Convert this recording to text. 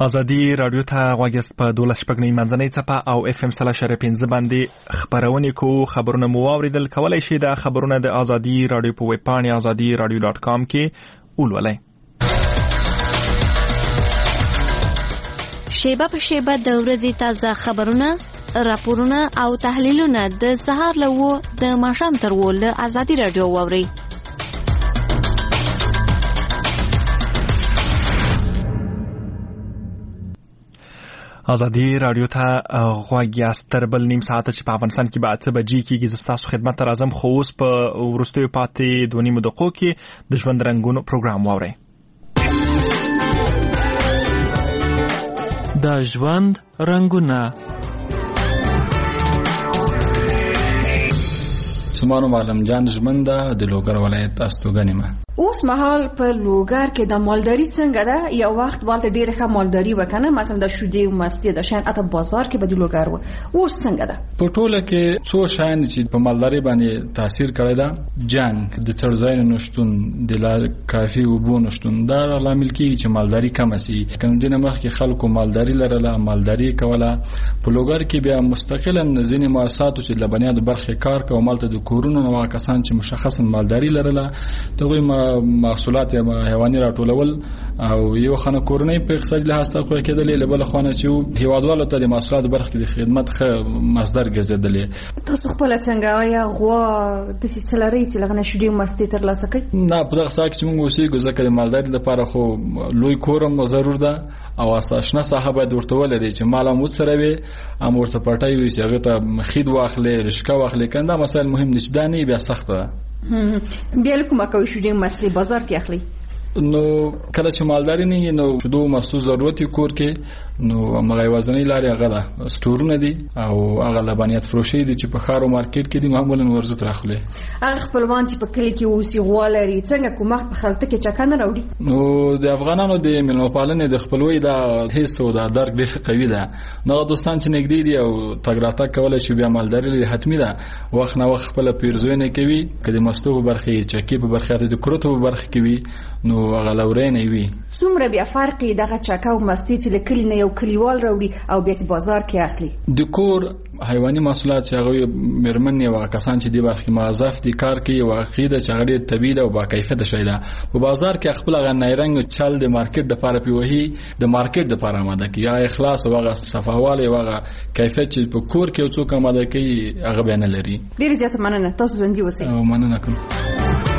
ازادي رادیو ته غوږیست په 12 منځنۍ څپه او FM 3.5 باندې خبرونه کو خبرونه مو واوریدل. کولای شئ د خبرونه د ازادي رادیو په ویب پاڼه azadiradio.com کې ولولئ. شیبه په شیبه د ورځې تازه خبرونه، راپورونه او تحلیلونه د سهار له د ماښام تر له ازادي رادیو واورئ. ازادي رادیو ته غوږ یاست تر بل نیم ساعت چې په افغانستان کې به 8 بجې کېږي. زه ستاسو خدمت ته راځم، خو اوس په وروستیو پاتې 2 دقیقو کې د ژوند رنګونو پروګرام واورئ. د ژوند رنګونه. سمانو معلم جان ژمنده د لوګر ولایت استوګنې ما اوس مهال په لوګر کې د مالداري څنګه ده؟ یو وخت والته ډېره ښه مالداري وکنه، مثلا د شودې او مستې د شان اته بازار کې به د لوګر و. اوس څنګه ده؟ په ټوله کې څو شان چې په مالداري باندې تاثیر کړی ده، جنگ د څړځای نشټون د لا کافي وبو نشټون دا لامل کیږي چې مالداري کم شي. کوم دینه مخکې خلکو مالداري لرله، مالداري کوله. په لوګر کې بیا مستقلا ځینې مؤسسات چې د بنیاد برخه کار کوي، مالته د کورونو نو کسان چې مشخصا مالداري لرله دغه محصولات حیواني راټولول او یو خانه کورنۍ په اقتصادي لحاظ تقوی کېدلې، لبل خانه چې هیوادوالو ته د محصولات برخه کې د خدمت ښه مصدر ګرځېدلې. تاسو خپل څنګه یا غوا د سلري چې لغنه شودي مستې تر لاسه کوي؟ نه، په دغه ځای کې موږ اوسېږو ځکه د مالداري لپاره خو لوی کورم ضرور ده او اساسنه صاحب باید ورته ولري چې مال هم ورسره وي، هم ورته پټای وي چې هغه ته خید واخلي، رشکه واخلي. کنده مسایل مهم دي چې دا نه بیا سخت ده. بیا کومه کوي شودي مستې بازار کې اخلي؟ نو کله چې مالداري نه نو شودو مستو ضرورت کور کې نو مغای وزنی لاري هغه ده سټورونه دي او هغه لبنیات فروشي دي چې په خارو مارکیټ کې دي معمولا ورزت راخلي. هغه خپلوان چې په کلی کې اوسي غوالري څنګه کومه په خلته کې چکنه راوړي؟ نو د افغانانو د ملوپالنې د خپلوي د حس او د درک ډېر قوي ده. نو دوستان چې نګدي دي او تګراته کولای شي بیا مالداري حتمی ده. وخت نه وخت خپل پیرزوینه کوي، کله مستو په برخه چکی په برخه د کروتو په برخه کوي نو هغه لورینه وي. څومره بیا فرق دغه چکا او مستې چې لکلی نه یو کلیوال راوړي او بیا بازار کې اخلي؟ د کور حیواني محصولات چې هغه مرمن او کسان چې دی برخه موظف دي کار کوي او عقیده چې هغه طبيعي او با کیفیت شي ده. په بازار کې خپل هغه نایرنګ چل د مارکیټ د لپاره پیوهي د مارکیټ د لپاره آماده کی یا اخلاص او هغه صفاواله او هغه کیفیت چې په کور کې څوک آماده کوي هغه بیان لري. ډیر زیات مننه، تاسو ژوندۍ اوسئ. مننه کوم.